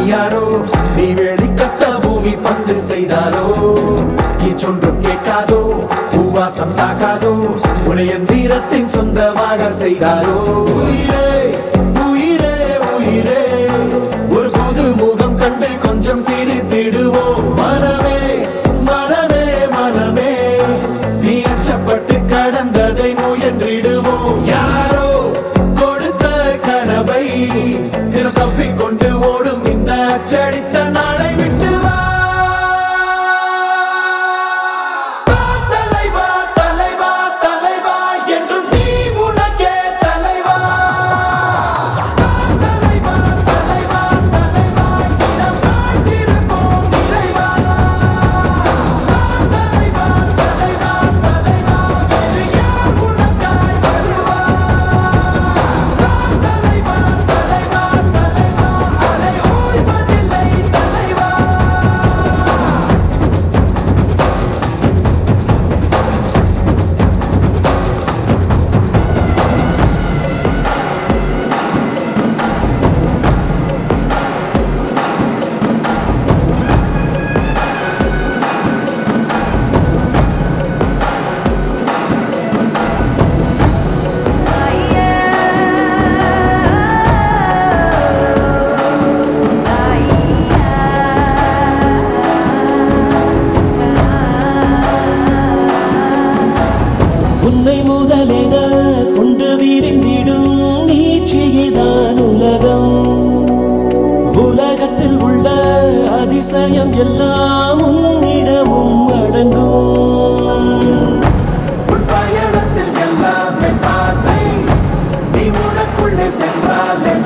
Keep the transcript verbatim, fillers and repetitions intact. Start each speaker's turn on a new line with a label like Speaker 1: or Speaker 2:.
Speaker 1: யாரோ நீ வெளிக்கட்ட பூமி பந்து செய்தாரோ சொன்றும் கேட்காதோ பூவாசம் தாக்காதோ உடைய தீரத்தின் சொந்தமாக செய்தாரோ உயிரே உயிரே உயிரே ஒரு புது முகம் கண்டு கொஞ்சம் சிரித்திடுவோம் மனமே மனமே மனமே நீ அச்சப்பட்டு கடந்ததை முயன்றிடுவோம் யாரோ கொடுத்த கனவை தினம் தப்பிக்கொண்டு ஓடும் இந்த அச்சடித்த நாளை விட்டு வா
Speaker 2: உன்னை முதலென கொண்டு விரிந்திடும் நீட்சியேதான் உலகம் உலகத்தில் உள்ள அதிசயம் எல்லாம் உன்னிடமும் அடங்கும்
Speaker 1: பயணத்தில் எல்லாமே பார்த்தை நீ உனக்குள்ளே சென்றால்